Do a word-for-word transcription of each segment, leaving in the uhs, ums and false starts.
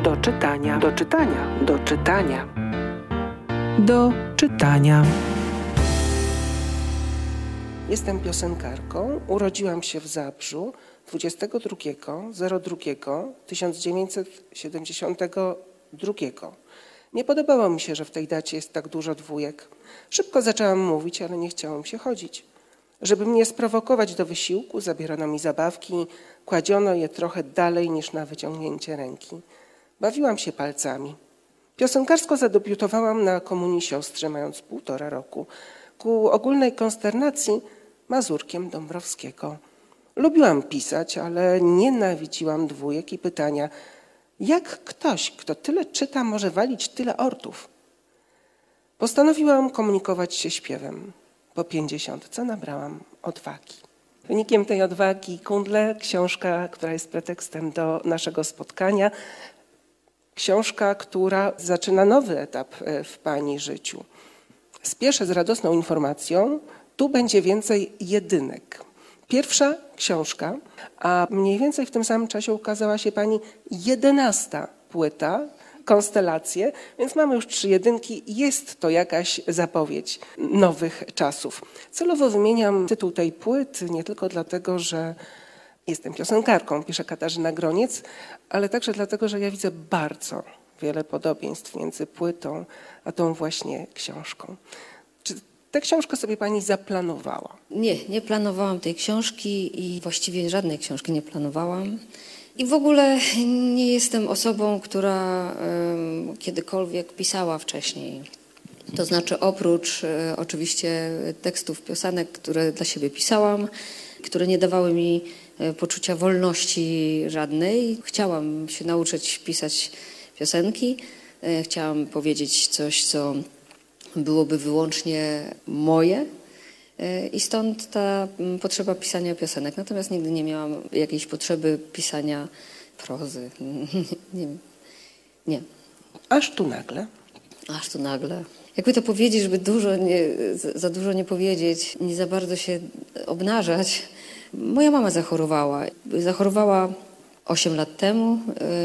Do czytania, do czytania, do czytania, do czytania. Jestem piosenkarką. Urodziłam się w Zabrzu dwudziestego drugiego drugiego tysiąc dziewięćset siedemdziesiątego drugiego. Nie podobało mi się, że w tej dacie jest tak dużo dwójek. Szybko zaczęłam mówić, ale nie chciało mi się chodzić. Żeby mnie sprowokować do wysiłku, zabierano mi zabawki, kładziono je trochę dalej niż na wyciągnięcie ręki. Bawiłam się palcami. Piosenkarsko zadebiutowałam na komunii siostry, mając półtora roku. Ku ogólnej konsternacji mazurkiem Dąbrowskiego. Lubiłam pisać, ale nienawidziłam dwójek i pytania, jak ktoś, kto tyle czyta, może walić tyle ortów? Postanowiłam komunikować się śpiewem. Po pięćdziesiątce nabrałam odwagi. Wynikiem tej odwagi Kundle, książka, która jest pretekstem do naszego spotkania. Książka, która zaczyna nowy etap w pani życiu. Spieszę z radosną informacją, tu będzie więcej jedynek. Pierwsza książka, a mniej więcej w tym samym czasie ukazała się pani jedenasta płyta, Konstelacje, więc mamy już trzy jedynki. Jest to jakaś zapowiedź nowych czasów. Celowo wymieniam tytuł tej płyty nie tylko dlatego, że jestem piosenkarką, pisze Katarzyna Groniec, ale także dlatego, że ja widzę bardzo wiele podobieństw między płytą a tą właśnie książką. Czy tę książkę sobie pani zaplanowała? Nie, nie planowałam tej książki i właściwie żadnej książki nie planowałam. I w ogóle nie jestem osobą, która um, kiedykolwiek pisała wcześniej. To znaczy oprócz e, oczywiście tekstów, piosenek, które dla siebie pisałam, które nie dawały mi e, poczucia wolności żadnej. Chciałam się nauczyć pisać piosenki. E, chciałam powiedzieć coś, co byłoby wyłącznie moje. I stąd ta potrzeba pisania piosenek. Natomiast nigdy nie miałam jakiejś potrzeby pisania prozy. Nie. nie. Aż tu nagle? Aż tu nagle. Jakby to powiedzieć, żeby dużo nie, za dużo nie powiedzieć, nie za bardzo się obnażać. Moja mama zachorowała. Zachorowała osiem lat temu.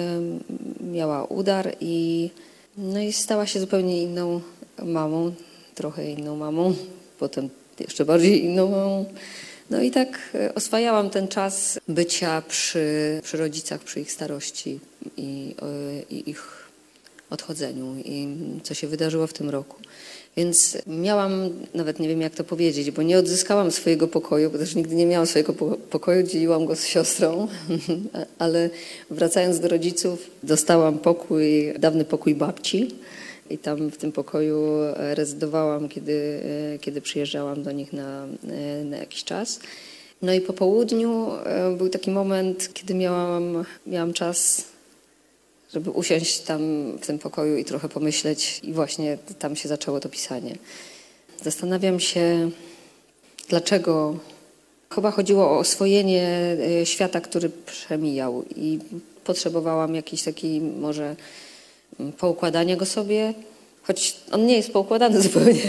Miała udar i, no i stała się zupełnie inną mamą. Trochę inną mamą. Potem jeszcze bardziej inną. No i tak oswajałam ten czas bycia przy, przy rodzicach, przy ich starości i, i ich odchodzeniu i co się wydarzyło w tym roku. Więc miałam, nawet nie wiem jak to powiedzieć, bo nie odzyskałam swojego pokoju, bo też nigdy nie miałam swojego pokoju, dzieliłam go z siostrą, ale wracając do rodziców dostałam pokój, dawny pokój babci. I tam w tym pokoju rezydowałam, kiedy, kiedy przyjeżdżałam do nich na, na jakiś czas. No i po południu był taki moment, kiedy miałam, miałam czas, żeby usiąść tam w tym pokoju i trochę pomyśleć. I właśnie tam się zaczęło to pisanie. Zastanawiam się, dlaczego. Chyba chodziło o oswojenie świata, który przemijał. I potrzebowałam jakiejś takiej może poukładania go sobie, choć on nie jest poukładany zupełnie,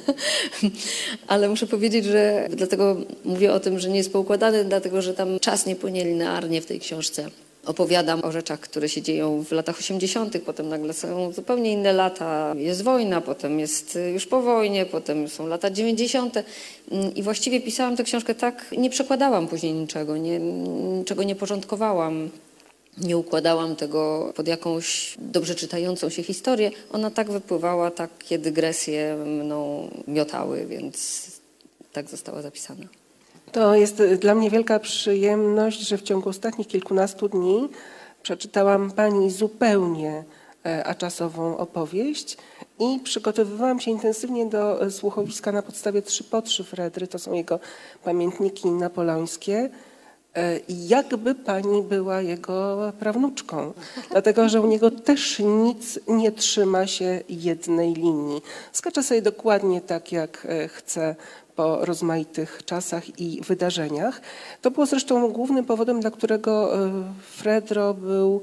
ale muszę powiedzieć, że dlatego mówię o tym, że nie jest poukładany, dlatego że tam czas nie płynie linearnie w tej książce. Opowiadam o rzeczach, które się dzieją w latach osiemdziesiątych, potem nagle są zupełnie inne lata, jest wojna, potem jest już po wojnie, potem są lata dziewięćdziesiąte i właściwie pisałam tę książkę tak, nie przekładałam później niczego, nie, niczego nie porządkowałam. Nie układałam tego pod jakąś dobrze czytającą się historię. Ona tak wypływała, takie dygresje mną miotały, więc tak została zapisana. To jest dla mnie wielka przyjemność, że w ciągu ostatnich kilkunastu dni przeczytałam pani zupełnie aczasową opowieść i przygotowywałam się intensywnie do słuchowiska na podstawie Trzy potrzy Fredry. To są jego pamiętniki napoleońskie. I jakby pani była jego prawnuczką, dlatego że u niego też nic nie trzyma się jednej linii. Skacze sobie dokładnie tak, jak chce po rozmaitych czasach i wydarzeniach. To było zresztą głównym powodem, dla którego Fredro był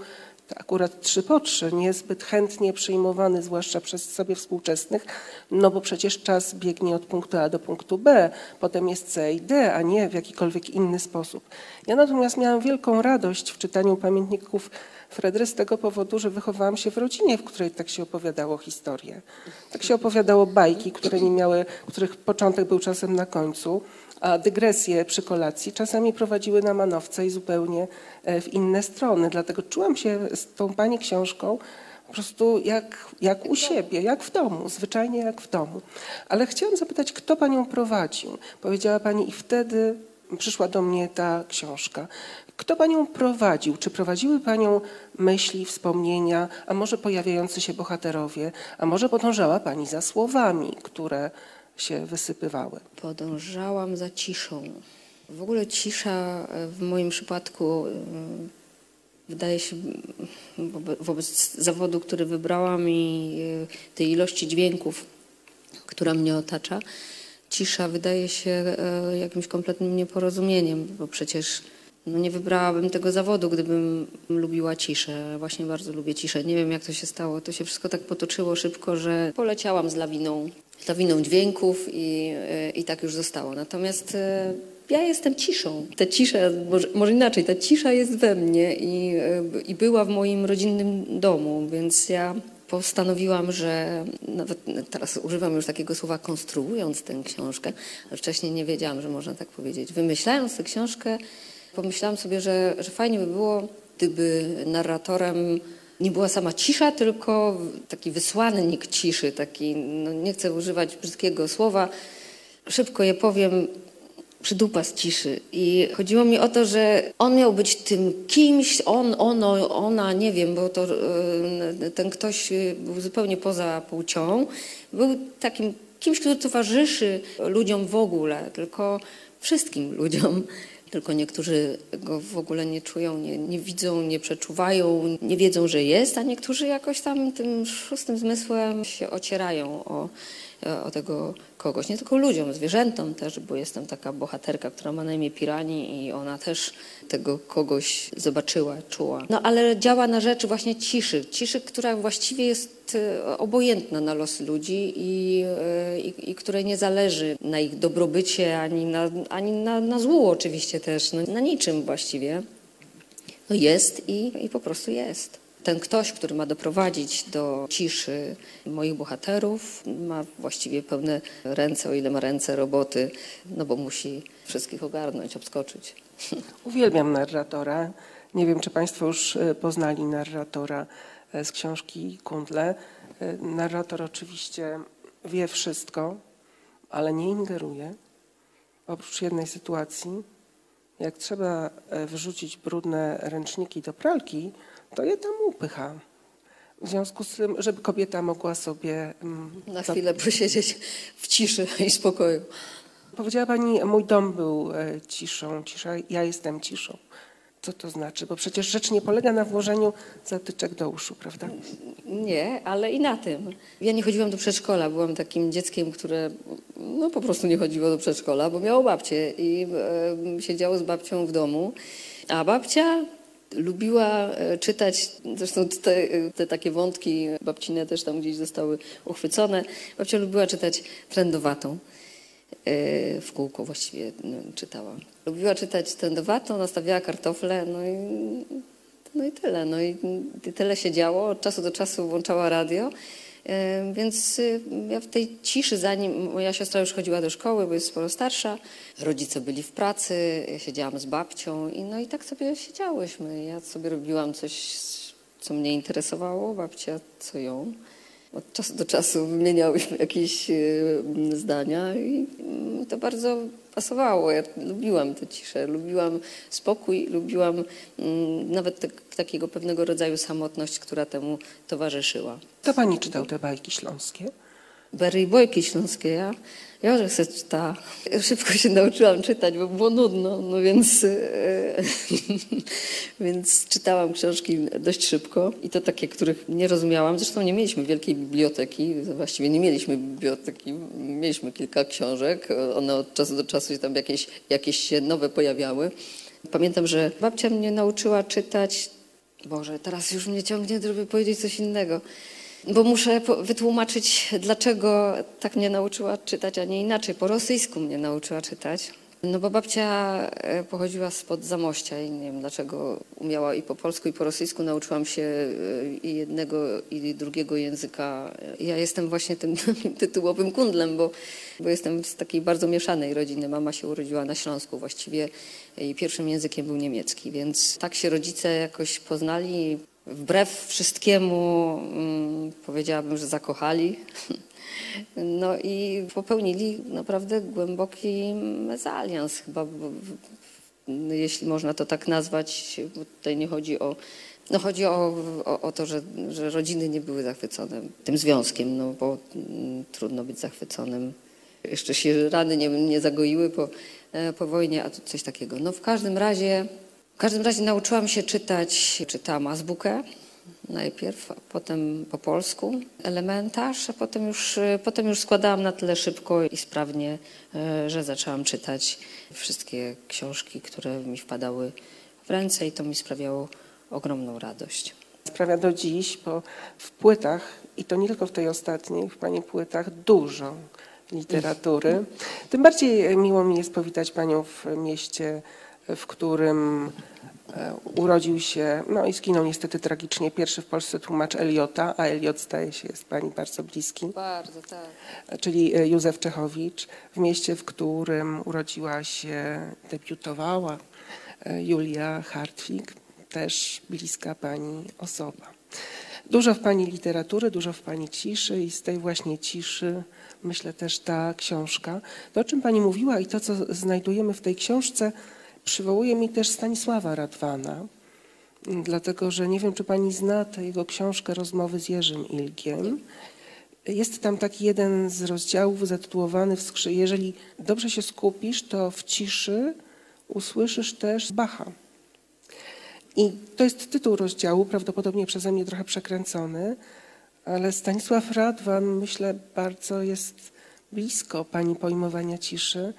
to akurat trzy po trzy, niezbyt chętnie przyjmowany, zwłaszcza przez sobie współczesnych, no bo przecież czas biegnie od punktu A do punktu B, potem jest C i D, a nie w jakikolwiek inny sposób. Ja natomiast miałam wielką radość w czytaniu pamiętników Fredry z tego powodu, że wychowałam się w rodzinie, w której tak się opowiadało historię. Tak się opowiadało bajki, które nie miały, których początek był czasem na końcu, a dygresje przy kolacji czasami prowadziły na manowce i zupełnie w inne strony. Dlatego czułam się z tą pani książką po prostu jak, jak u siebie, jak w domu, zwyczajnie jak w domu. Ale chciałam zapytać, kto panią prowadził? Powiedziała pani i wtedy przyszła do mnie ta książka. Kto panią prowadził? Czy prowadziły panią myśli, wspomnienia, a może pojawiający się bohaterowie, a może podążała pani za słowami, które się wysypywały? Podążałam za ciszą. W ogóle cisza w moim przypadku wydaje się wobec zawodu, który wybrałam i tej ilości dźwięków, która mnie otacza, cisza wydaje się jakimś kompletnym nieporozumieniem, bo przecież no nie wybrałabym tego zawodu, gdybym lubiła ciszę. Właśnie bardzo lubię ciszę. Nie wiem, jak to się stało. To się wszystko tak potoczyło szybko, że poleciałam z lawiną, z lawiną dźwięków i, i tak już zostało. Natomiast ja jestem ciszą. Ta cisza, może, może inaczej, ta cisza jest we mnie i, i była w moim rodzinnym domu, więc ja postanowiłam, że nawet teraz używam już takiego słowa konstruując tę książkę, ale wcześniej nie wiedziałam, że można tak powiedzieć. Wymyślając tę książkę, pomyślałam sobie, że, że fajnie by było, gdyby narratorem nie była sama cisza, tylko taki wysłannik ciszy, taki, no nie chcę używać brzydkiego słowa, szybko je powiem, przydupas ciszy. I chodziło mi o to, że on miał być tym kimś, on, ono, ona, nie wiem, bo to ten ktoś był zupełnie poza płcią, był takim kimś, który towarzyszy ludziom w ogóle, tylko wszystkim ludziom. Tylko niektórzy go w ogóle nie czują, nie, nie widzą, nie przeczuwają, nie wiedzą, że jest, a niektórzy jakoś tam tym szóstym zmysłem się ocierają o, o tego kogoś. Nie tylko ludziom, zwierzętom też, bo jest tam taka bohaterka, która ma na imię Pirani i ona też tego kogoś zobaczyła, czuła. No ale działa na rzecz właśnie ciszy. Ciszy, która właściwie jest obojętna na losy ludzi i, i, i której nie zależy na ich dobrobycie, ani na, ani na, na złu oczywiście też, no, na niczym właściwie. No jest i, i po prostu jest. Ten ktoś, który ma doprowadzić do ciszy moich bohaterów, ma właściwie pełne ręce, o ile ma ręce, roboty, no bo musi wszystkich ogarnąć, obskoczyć. Uwielbiam narratora. Nie wiem, czy państwo już poznali narratora z książki Kundle. Narrator oczywiście wie wszystko, ale nie ingeruje. Oprócz jednej sytuacji, jak trzeba wrzucić brudne ręczniki do pralki, to je tam upycha. W związku z tym, żeby kobieta mogła sobie... Na chwilę posiedzieć w ciszy i spokoju. Powiedziała pani, mój dom był ciszą, cisza, ja jestem ciszą. Co to znaczy? Bo przecież rzecz nie polega na włożeniu zatyczek do uszu, prawda? Nie, ale i na tym. Ja nie chodziłam do przedszkola. Byłam takim dzieckiem, które no, po prostu nie chodziło do przedszkola, bo miało babcię i e, siedziało z babcią w domu. A babcia lubiła czytać, zresztą te, te takie wątki babcine też tam gdzieś zostały uchwycone. Babcia lubiła czytać Trędowatą. W kółko właściwie czytała. Lubiła czytać Trędowatą, nastawiała kartofle, no i, no i tyle. No i tyle się działo. Od czasu do czasu włączała radio. Więc ja w tej ciszy, zanim moja siostra już chodziła do szkoły, bo jest sporo starsza, rodzice byli w pracy, ja siedziałam z babcią i no i tak sobie siedziałyśmy. Ja sobie robiłam coś, co mnie interesowało, babcia co ją. Od czasu do czasu wymieniałyśmy jakieś zdania i to bardzo pasowało. Ja lubiłam tę ciszę, lubiłam spokój, lubiłam nawet te, takiego pewnego rodzaju samotność, która temu towarzyszyła. To pani czytał te bajki śląskie? Bery i bojki śląskie, ja, ja że se czytała. Szybko się nauczyłam czytać, bo było nudno, no więc, e, więc czytałam książki dość szybko i to takie, których nie rozumiałam. Zresztą nie mieliśmy wielkiej biblioteki, właściwie nie mieliśmy biblioteki, mieliśmy kilka książek, one od czasu do czasu się tam jakieś, jakieś się nowe pojawiały. Pamiętam, że babcia mnie nauczyła czytać Boże, teraz już mnie ciągnie, żeby powiedzieć coś innego. Bo muszę wytłumaczyć, dlaczego tak mnie nauczyła czytać, a nie inaczej. Po rosyjsku mnie nauczyła czytać. No bo babcia pochodziła spod Zamościa i nie wiem dlaczego umiała i po polsku, i po rosyjsku. Nauczyłam się i jednego, i drugiego języka. Ja jestem właśnie tym tytułowym kundlem, bo, bo jestem z takiej bardzo mieszanej rodziny. Mama się urodziła na Śląsku właściwie i pierwszym językiem był niemiecki, więc tak się rodzice jakoś poznali. Wbrew wszystkiemu hmm, powiedziałabym, że zakochali. No i popełnili naprawdę głęboki mezalians chyba, bo, jeśli można to tak nazwać, bo tutaj nie chodzi o, no chodzi o, o, o to, że, że rodziny nie były zachwycone tym związkiem, no bo mm, trudno być zachwyconym. Jeszcze się rany nie, nie zagoiły po, po wojnie, a tu coś takiego. No w każdym razie, w każdym razie nauczyłam się czytać, czytałam azbukę. Najpierw, a potem po polsku elementarz, a potem już, potem już składałam na tyle szybko i sprawnie, że zaczęłam czytać wszystkie książki, które mi wpadały w ręce i to mi sprawiało ogromną radość. Sprawia do dziś, bo w płytach, i to nie tylko w tej ostatniej, w pani płytach dużo literatury. Tym bardziej miło mi jest powitać panią w mieście, w którym urodził się, no i zginął niestety tragicznie, pierwszy w Polsce tłumacz Eliota, a Eliot zdaje się jest pani bardzo bliski. Bardzo, tak. Czyli Józef Czechowicz, w mieście, w którym urodziła się, debiutowała Julia Hartwig, też bliska pani osoba. Dużo w pani literatury, dużo w pani ciszy i z tej właśnie ciszy myślę też ta książka. To, o czym pani mówiła i to, co znajdujemy w tej książce, przywołuje mi też Stanisława Radwana, dlatego że nie wiem, czy pani zna tę jego książkę Rozmowy z Jerzym Ilgiem. Jest tam taki jeden z rozdziałów zatytułowany w skrzy... Jeżeli dobrze się skupisz, to w ciszy usłyszysz też Bacha. I to jest tytuł rozdziału, prawdopodobnie przeze mnie trochę przekręcony, ale Stanisław Radwan, myślę, bardzo jest blisko pani pojmowania ciszy,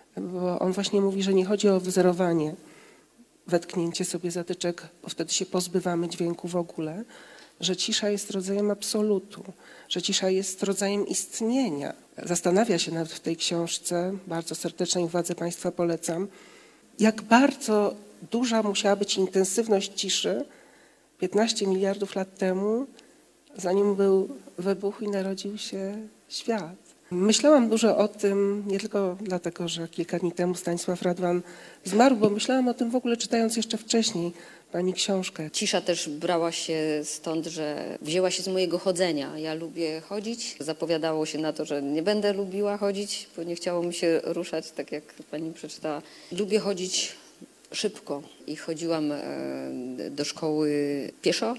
bo on właśnie mówi, że nie chodzi o wzorowanie, wetknięcie sobie zatyczek, bo wtedy się pozbywamy dźwięku w ogóle, że cisza jest rodzajem absolutu, że cisza jest rodzajem istnienia. Zastanawia się nawet w tej książce, bardzo serdecznej uwadze państwa polecam, jak bardzo duża musiała być intensywność ciszy piętnaście miliardów lat temu, zanim był wybuch i narodził się świat. Myślałam dużo o tym, nie tylko dlatego, że kilka dni temu Stanisław Radwan zmarł, bo myślałam o tym w ogóle czytając jeszcze wcześniej pani książkę. Cisza też brała się stąd, że wzięła się z mojego chodzenia. Ja lubię chodzić. Zapowiadało się na to, że nie będę lubiła chodzić, bo nie chciało mi się ruszać, tak jak pani przeczytała. Lubię chodzić szybko i chodziłam do szkoły pieszo.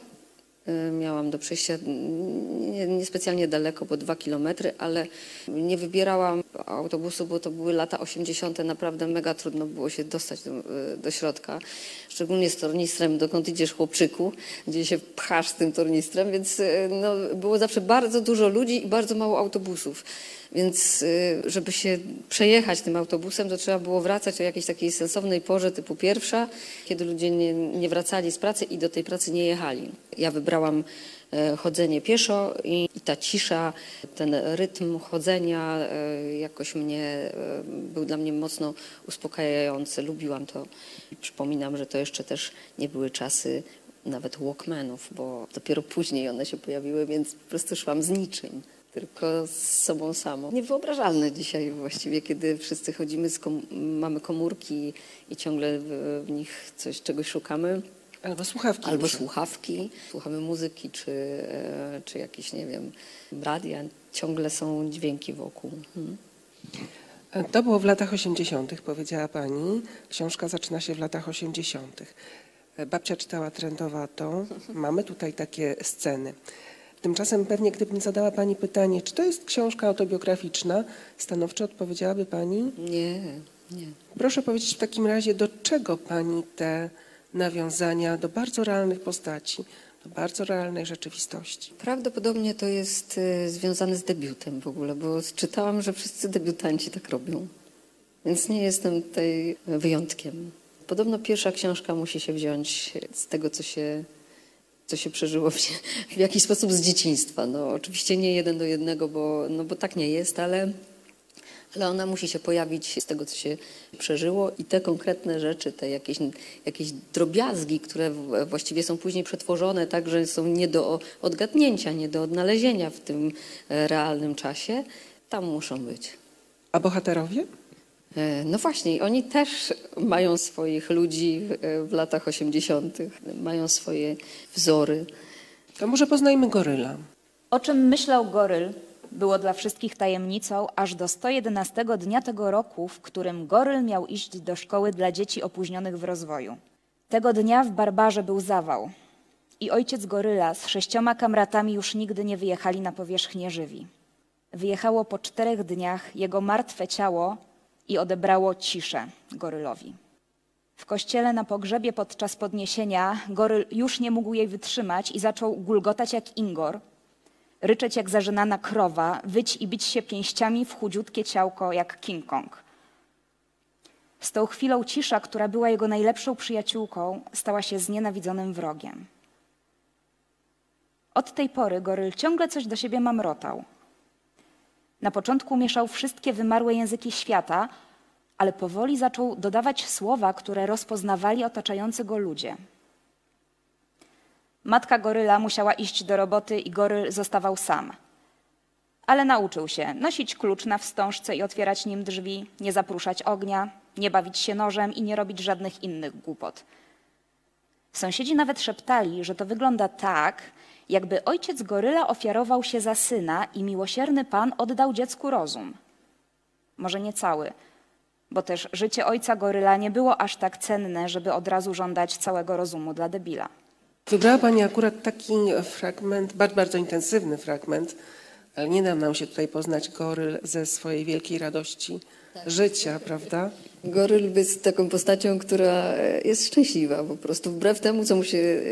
Miałam do przejścia niespecjalnie daleko, bo dwa kilometry, ale nie wybierałam autobusu, bo to były lata osiemdziesiąte. Naprawdę mega trudno było się dostać do, do środka. Szczególnie z tornistrem, dokąd idziesz chłopczyku, gdzie się pchasz z tym tornistrem, więc no, było zawsze bardzo dużo ludzi i bardzo mało autobusów. Więc żeby się przejechać tym autobusem, to trzeba było wracać o jakiejś takiej sensownej porze typu pierwsza, kiedy ludzie nie, nie wracali z pracy i do tej pracy nie jechali. Ja wybrałam chodzenie pieszo i, i ta cisza, ten rytm chodzenia jakoś mnie, był dla mnie mocno uspokajający. Lubiłam to. I przypominam, że to jeszcze też nie były czasy nawet walkmanów, bo dopiero później one się pojawiły, więc po prostu szłam z niczym. Tylko z sobą samą. Niewyobrażalne dzisiaj właściwie, kiedy wszyscy chodzimy, z kom- mamy komórki i ciągle w, w nich coś, czegoś szukamy. Albo słuchawki. Albo słuchawki. Słuchamy muzyki, czy, e, czy jakieś, nie wiem, radia. Ciągle są dźwięki wokół. Hmm. To było w latach osiemdziesiątych, powiedziała pani. Książka zaczyna się w latach osiemdziesiątych. Babcia czytała trendowatą. Mamy tutaj takie sceny. Tymczasem pewnie gdybym zadała pani pytanie, czy to jest książka autobiograficzna, stanowczo odpowiedziałaby pani? Nie, nie. Proszę powiedzieć w takim razie, do czego pani te nawiązania do bardzo realnych postaci, do bardzo realnej rzeczywistości? Prawdopodobnie to jest y, związane z debiutem w ogóle, bo czytałam, że wszyscy debiutanci tak robią. Więc nie jestem tutaj wyjątkiem. Podobno pierwsza książka musi się wziąć z tego, co się co się przeżyło w, w jakiś sposób z dzieciństwa. No, oczywiście nie jeden do jednego, bo, no, bo tak nie jest, ale, ale ona musi się pojawić z tego, co się przeżyło i te konkretne rzeczy, te jakieś, jakieś drobiazgi, które właściwie są później przetworzone tak, że są nie do odgadnięcia, nie do odnalezienia w tym realnym czasie, tam muszą być. A bohaterowie? No właśnie, oni też mają swoich ludzi w latach osiemdziesiątych, mają swoje wzory. To może poznajmy Goryla. O czym myślał Goryl, było dla wszystkich tajemnicą aż do sto jedenastego dnia tego roku, w którym Goryl miał iść do szkoły dla dzieci opóźnionych w rozwoju. Tego dnia w Barbarze był zawał i ojciec Goryla z sześcioma kamratami już nigdy nie wyjechali na powierzchnię żywi. Wyjechało po czterech dniach jego martwe ciało i odebrało ciszę Gorylowi. W kościele na pogrzebie podczas podniesienia Goryl już nie mógł jej wytrzymać i zaczął gulgotać jak ingor, ryczeć jak zażynana krowa, wyć i bić się pięściami w chudziutkie ciałko jak King Kong. Z tą chwilą cisza, która była jego najlepszą przyjaciółką, stała się znienawidzonym wrogiem. Od tej pory Goryl ciągle coś do siebie mamrotał. Na początku mieszał wszystkie wymarłe języki świata, ale powoli zaczął dodawać słowa, które rozpoznawali otaczający go ludzie. Matka Goryla musiała iść do roboty i Goryl zostawał sam. Ale nauczył się nosić klucz na wstążce i otwierać nim drzwi, nie zapruszać ognia, nie bawić się nożem i nie robić żadnych innych głupot. Sąsiedzi nawet szeptali, że to wygląda tak, jakby ojciec Goryla ofiarował się za syna i miłosierny Pan oddał dziecku rozum. Może nie cały, bo też życie ojca Goryla nie było aż tak cenne, żeby od razu żądać całego rozumu dla debila. Wybrała Pani akurat taki fragment, bardzo, bardzo intensywny fragment, ale nie da nam się tutaj poznać Goryl ze swojej wielkiej radości życia, prawda? Goryl jest taką postacią, która jest szczęśliwa po prostu, wbrew temu, co mu się,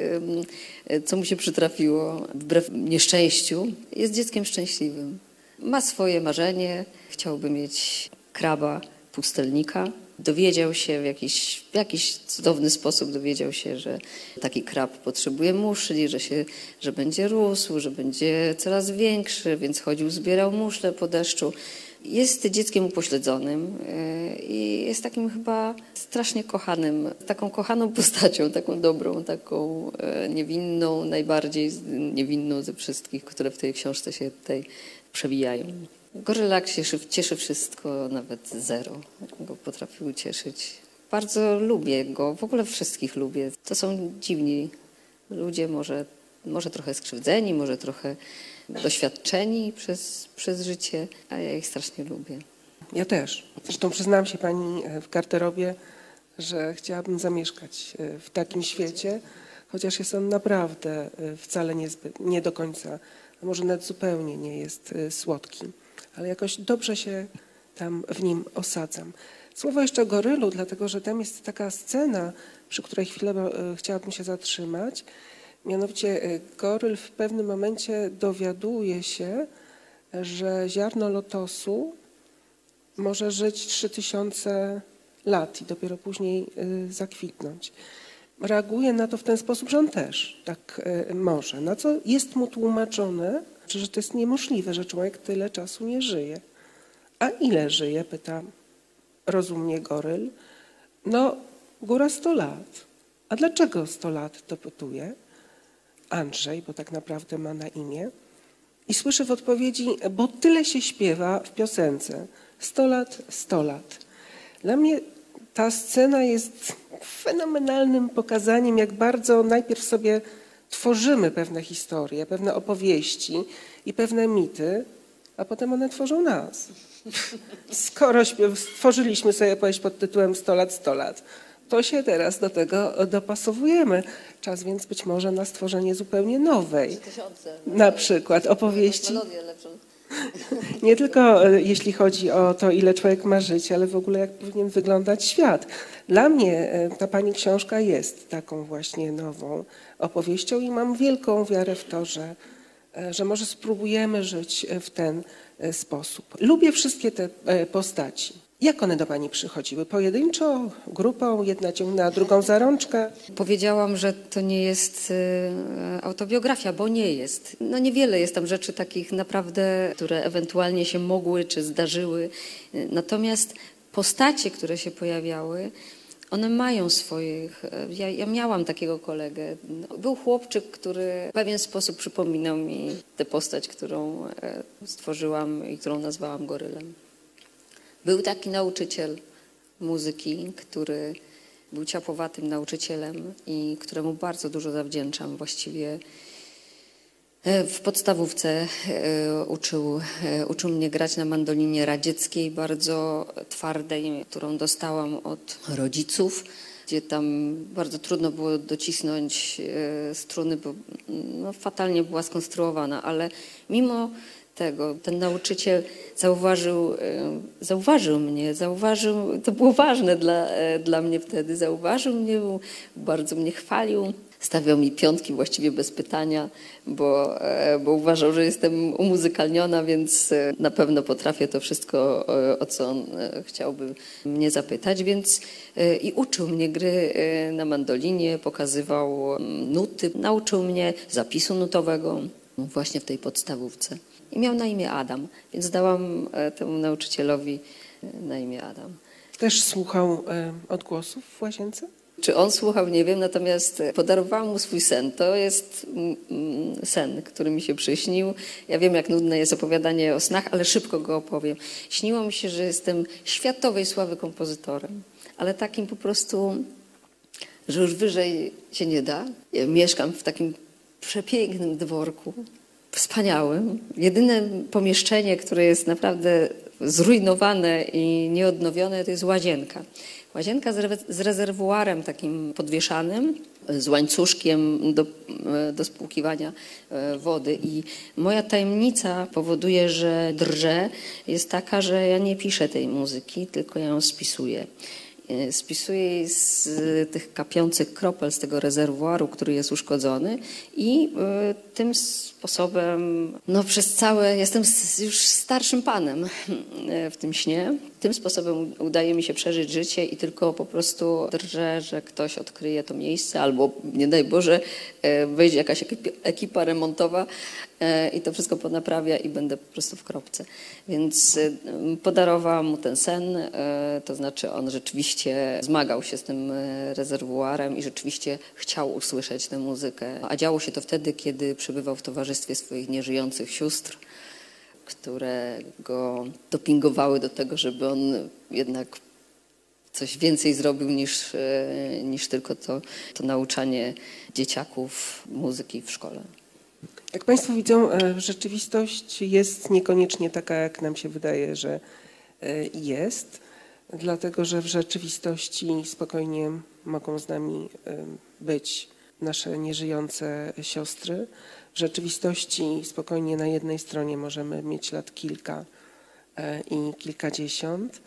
co mu się przytrafiło, wbrew nieszczęściu, jest dzieckiem szczęśliwym. Ma swoje marzenie, chciałby mieć kraba, pustelnika. Dowiedział się w jakiś, w jakiś cudowny sposób, dowiedział się, że taki krab potrzebuje muszli, że, się, że będzie rósł, że będzie coraz większy, więc chodził, zbierał muszle po deszczu. Jest dzieckiem upośledzonym i jest takim chyba strasznie kochanym, taką kochaną postacią, taką dobrą, taką niewinną, najbardziej niewinną ze wszystkich, które w tej książce się tutaj przewijają. Gorylak cieszy, cieszy wszystko, nawet zero go potrafił cieszyć. Bardzo lubię go, w ogóle wszystkich lubię. To są dziwni ludzie, może, może trochę skrzywdzeni, może trochę doświadczeni przez, przez życie, a ja ich strasznie lubię. Ja też. Zresztą przyznam się Pani w garderobie, że chciałabym zamieszkać w takim świecie, chociaż jest on naprawdę wcale niezbyt, nie do końca, a może nawet zupełnie nie jest słodki, ale jakoś dobrze się tam w nim osadzam. Słowo jeszcze o Gorylu, dlatego że tam jest taka scena, przy której chwilę chciałabym się zatrzymać. Mianowicie Goryl w pewnym momencie dowiaduje się, że ziarno lotosu może żyć trzy tysiące lat i dopiero później zakwitnąć. Reaguje na to w ten sposób, że on też tak może. Na co jest mu tłumaczone, że to jest niemożliwe, że człowiek tyle czasu nie żyje. A ile żyje, pyta rozumnie Goryl. No, góra sto lat. A dlaczego sto lat, dopytuje Andrzej, bo tak naprawdę ma na imię. I słyszy w odpowiedzi, bo tyle się śpiewa w piosence. sto lat, sto lat. Dla mnie ta scena jest fenomenalnym pokazaniem, jak bardzo najpierw sobie tworzymy pewne historie, pewne opowieści i pewne mity, a potem one tworzą nas. Skoro stworzyliśmy sobie opowieść pod tytułem sto lat, sto lat, to się teraz do tego dopasowujemy. Czas więc być może na stworzenie zupełnie nowej, na przykład opowieści. Nie tylko jeśli chodzi o to, ile człowiek ma żyć, ale w ogóle jak powinien wyglądać świat. Dla mnie ta Pani książka jest taką właśnie nową opowieścią i mam wielką wiarę w to, że, że może spróbujemy żyć w ten sposób. Lubię wszystkie te postaci. Jak one do pani przychodziły? Pojedynczo, grupą, jedna ciągnęła drugą za rączkę? Powiedziałam, że to nie jest e, autobiografia, bo nie jest. No niewiele jest tam rzeczy takich naprawdę, które ewentualnie się mogły czy zdarzyły. Natomiast postacie, które się pojawiały, one mają swoich... Ja, ja miałam takiego kolegę. Był chłopczyk, który w pewien sposób przypominał mi tę postać, którą e, stworzyłam i którą nazwałam Gorylem. Był taki nauczyciel muzyki, który był ciapowatym nauczycielem i któremu bardzo dużo zawdzięczam. Właściwie w podstawówce uczył, uczył mnie grać na mandolinie radzieckiej, bardzo twardej, którą dostałam od rodziców, gdzie tam bardzo trudno było docisnąć struny, bo no, fatalnie była skonstruowana, ale mimo tego ten nauczyciel zauważył, zauważył mnie, zauważył, to było ważne dla, dla mnie wtedy, zauważył mnie, bardzo mnie chwalił, stawiał mi piątki właściwie bez pytania, bo, bo uważał, że jestem umuzykalniona, więc na pewno potrafię to wszystko, o co on chciałby mnie zapytać, więc i uczył mnie gry na mandolinie, pokazywał nuty, nauczył mnie zapisu nutowego właśnie w tej podstawówce. I miał na imię Adam, więc dałam temu nauczycielowi na imię Adam. Też słuchał odgłosów w łazience? Czy on słuchał, nie wiem, natomiast podarowałam mu swój sen. To jest sen, który mi się przyśnił. Ja wiem, jak nudne jest opowiadanie o snach, ale szybko go opowiem. Śniło mi się, że jestem światowej sławy kompozytorem, ale takim po prostu, że już wyżej się nie da. Ja mieszkam w takim przepięknym dworku, wspaniałym. Jedyne pomieszczenie, które jest naprawdę zrujnowane i nieodnowione, to jest łazienka. Łazienka z, re z rezerwuarem takim podwieszanym, z łańcuszkiem do, do spłukiwania wody. I moja tajemnica powoduje, że drżę, jest taka, że ja nie piszę tej muzyki, tylko ja ją spisuję. Spisuję jej z tych kapiących kropel z tego rezerwuaru, który jest uszkodzony i tym sposobem, no przez całe, jestem już starszym panem w tym śnie, tym sposobem udaje mi się przeżyć życie i tylko po prostu drżę, że ktoś odkryje to miejsce albo nie daj Boże wejdzie jakaś ekipa remontowa i to wszystko ponaprawia i będę po prostu w kropce. Więc podarowałam mu ten sen, to znaczy on rzeczywiście zmagał się z tym rezerwuarem i rzeczywiście chciał usłyszeć tę muzykę. A działo się to wtedy, kiedy przebywał w towarzystwie swoich nieżyjących sióstr, które go dopingowały do tego, żeby on jednak coś więcej zrobił niż, niż tylko to, to nauczanie dzieciaków muzyki w szkole. Jak państwo widzą, rzeczywistość jest niekoniecznie taka, jak nam się wydaje, że jest, dlatego że w rzeczywistości spokojnie mogą z nami być nasze nieżyjące siostry. W rzeczywistości spokojnie na jednej stronie możemy mieć lat kilka i kilkadziesiąt.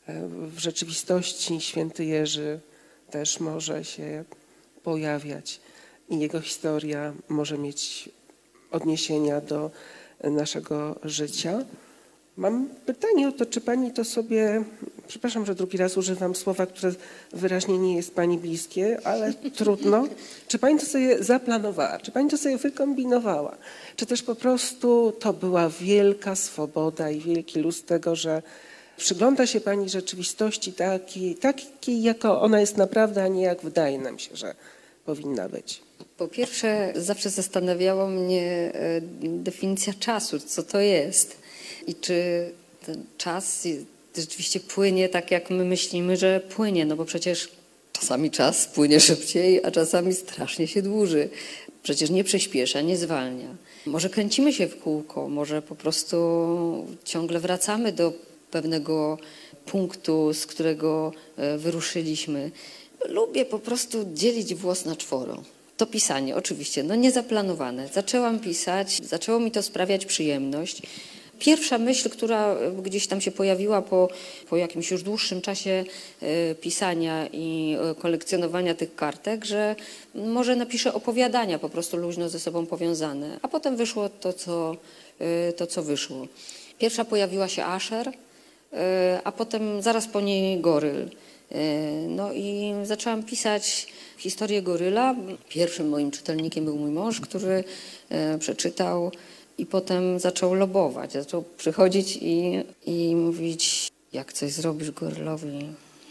W rzeczywistości święty Jerzy też może się pojawiać i jego historia może mieć odniesienia do naszego życia. Mam pytanie o to, czy pani to sobie, przepraszam, że drugi raz używam słowa, które wyraźnie nie jest pani bliskie, ale trudno. Czy pani to sobie zaplanowała? Czy pani to sobie wykombinowała? Czy też po prostu to była wielka swoboda i wielki luz tego, że przygląda się pani rzeczywistości takiej, takiej, jako ona jest naprawdę, a nie jak wydaje nam się, że powinna być? Po pierwsze, zawsze zastanawiała mnie definicja czasu, co to jest i czy ten czas rzeczywiście płynie tak, jak my myślimy, że płynie, no bo przecież czasami czas płynie szybciej, a czasami strasznie się dłuży. Przecież nie przyspiesza, nie zwalnia. Może kręcimy się w kółko, może po prostu ciągle wracamy do pewnego punktu, z którego wyruszyliśmy. Lubię po prostu dzielić włos na czworo. To pisanie, oczywiście, no niezaplanowane. Zaczęłam pisać, zaczęło mi to sprawiać przyjemność. Pierwsza myśl, która gdzieś tam się pojawiła po, po jakimś już dłuższym czasie y, pisania i y, kolekcjonowania tych kartek, że może napiszę opowiadania po prostu luźno ze sobą powiązane. A potem wyszło to, co, y, to, co wyszło. Pierwsza pojawiła się Asher, a potem zaraz po niej Goryl. No i zaczęłam pisać historię Goryla. Pierwszym moim czytelnikiem był mój mąż, który przeczytał i potem zaczął lobować. Zaczął przychodzić i, i mówić, jak coś zrobisz Gorylowi.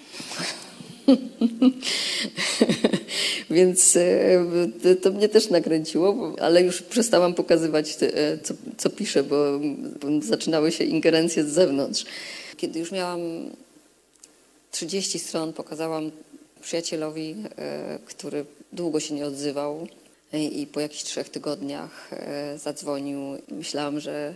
Więc to mnie też nakręciło, ale już przestałam pokazywać, co, co piszę, bo, bo zaczynały się ingerencje z zewnątrz. Kiedy już miałam trzydzieści stron, pokazałam przyjacielowi, który długo się nie odzywał i po jakichś trzech tygodniach zadzwonił. Myślałam, że,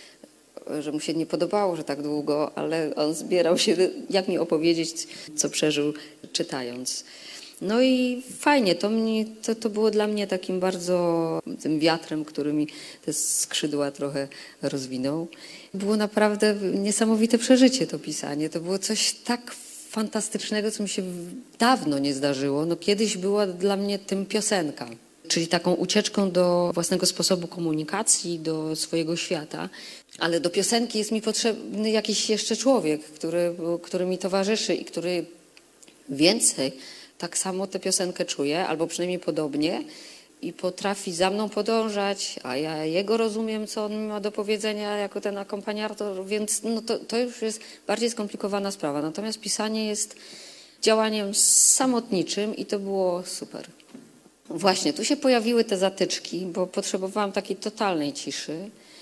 że mu się nie podobało, że tak długo, ale on zbierał się, jak mi opowiedzieć, co przeżył czytając. No i fajnie, to, mnie, to, to było dla mnie takim bardzo tym wiatrem, który mi te skrzydła trochę rozwinął. Było naprawdę niesamowite przeżycie to pisanie. To było coś tak fantastycznego, co mi się dawno nie zdarzyło. No kiedyś była dla mnie tym piosenka, czyli taką ucieczką do własnego sposobu komunikacji, do swojego świata. Ale do piosenki jest mi potrzebny jakiś jeszcze człowiek, który, który mi towarzyszy i który więcej tak samo tę piosenkę czuje, albo przynajmniej podobnie i potrafi za mną podążać, a ja jego rozumiem, co on ma do powiedzenia jako ten akompaniator, więc no to, to już jest bardziej skomplikowana sprawa. Natomiast pisanie jest działaniem samotniczym i to było super. Właśnie, tu się pojawiły te zatyczki, bo potrzebowałam takiej totalnej ciszy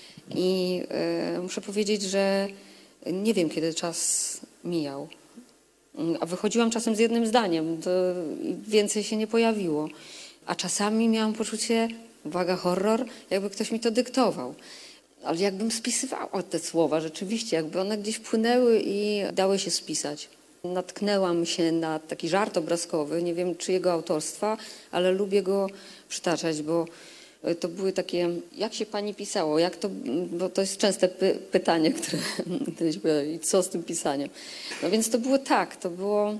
i yy, muszę powiedzieć, że nie wiem, kiedy czas mijał. A wychodziłam czasem z jednym zdaniem, to więcej się nie pojawiło. A czasami miałam poczucie, uwaga, horror, jakby ktoś mi to dyktował. Ale jakbym spisywała te słowa rzeczywiście, jakby one gdzieś płynęły i dały się spisać. Natknęłam się na taki żart obrazkowy, nie wiem czy jego autorstwa, ale lubię go przytaczać, bo to były takie, jak się pani pisało, jak to, bo to jest częste py, pytanie, które się pojawi, co z tym pisaniem. No więc to było tak, to było,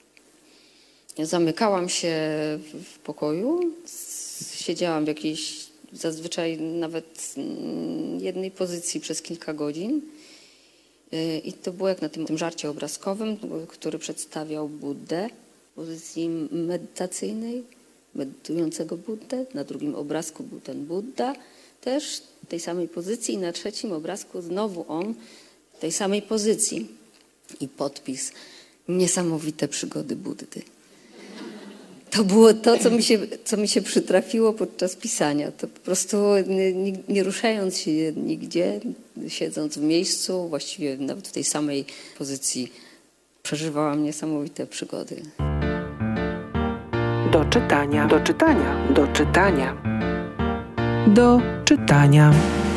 zamykałam się w pokoju, siedziałam w jakiejś, zazwyczaj nawet jednej pozycji przez kilka godzin i to było jak na tym, tym żarcie obrazkowym, który przedstawiał Buddę w pozycji medytacyjnej, medytującego Buddę. Na drugim obrazku był ten Budda też w tej samej pozycji i na trzecim obrazku znowu on w tej samej pozycji. I podpis: niesamowite przygody Buddy. To było to, co mi się, co mi się przytrafiło podczas pisania. To po prostu nie, nie ruszając się nigdzie, siedząc w miejscu, właściwie nawet w tej samej pozycji, przeżywałam niesamowite przygody. Do czytania, do czytania, do czytania, do czytania.